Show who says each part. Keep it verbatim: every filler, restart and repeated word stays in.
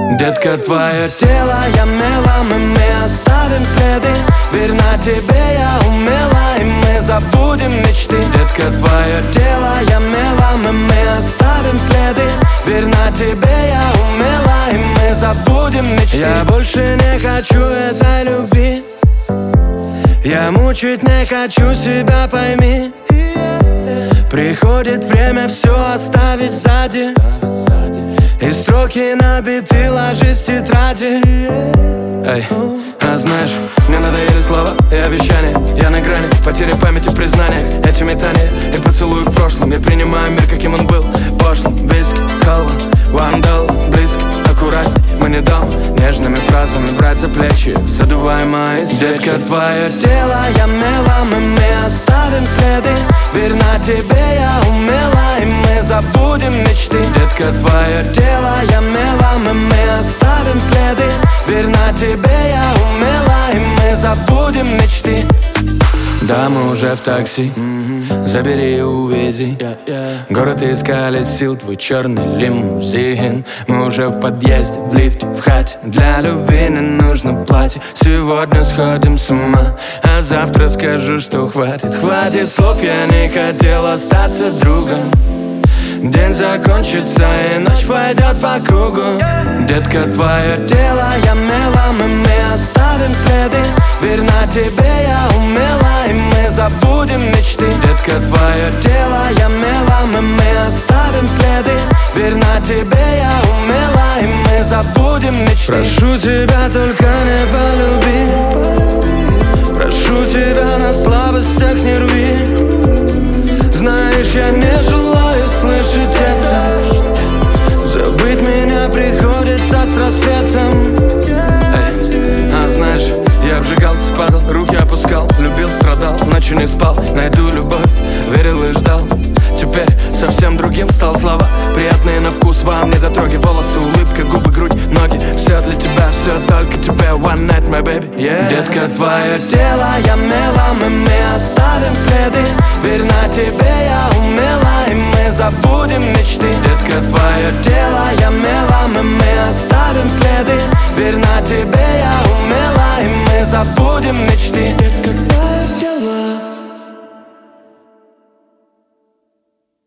Speaker 1: Детка, твое тело я мелом, и мы оставим следы. Верна тебе я умела, и мы забудем мечты. Детка, твое тело я мелом, и мы оставим следы. Верна тебе я умела, и мы забудем мечты. Я больше не хочу этой любви, я мучить не хочу себя, пойми. Приходит время все оставить сзади, и строки набиты, ложись в тетради. Эй, а знаешь, мне надоели слова и обещания. Я на грани потери памяти в признаниях. Эти метания и поцелуи в прошлом. Я принимаю мир, каким он был, пошлым. Виски, колла, вандал, близко, аккуратней. Мы не дома, нежными фразами брать за плечи, задувая мои свечи. Детка, твое тело я мелом, и мы оставим следы. Верна тебе я умела, и мы забудем мечты. Детка, твое тело я мелом, и мы оставим следы. Верна тебе я умела, и мы забудем мечты. Да, мы уже в такси, mm-hmm. Забери и увези, yeah, yeah. Город искали сил, твой черный лимузин. Мы уже в подъезде, в лифте, в хате. Для любви не нужно платье. Сегодня сходим с ума, а завтра скажу, что хватит. Хватит слов, я не хотел остаться другом. День закончится и ночь пойдет по кругу. Детка, твое тело я мелом, и мы оставим следы. Верна тебе я умела, и мы забудем мечты. Детка, твое тело я мелом, и мы оставим следы. Верна тебе я умела, и мы забудем мечты. Прошу тебя, только не полюби. Прошу тебя, на слабостях не рви. Знаешь, я не желаю слышать это. Забыть меня приходится с рассветом. Эй, а знаешь, я обжигался, падал, руки опускал, любил, страдал, ночью не спал. Найду любовь, верил и ждал. Теперь совсем другим стал, слова приятные на вкус, вам недотроги. Волосы, улыбка, губы, грудь, ноги. Все для тебя, все только тебе. One night, my baby, yeah. Детка, твое тело я мелом, и мы оставим следы. Верна тебе я умела, и мы забудем мечты. Детка, твое тело я мелом, и мы оставим следы. Верна тебе я умела, и мы забудем мечты.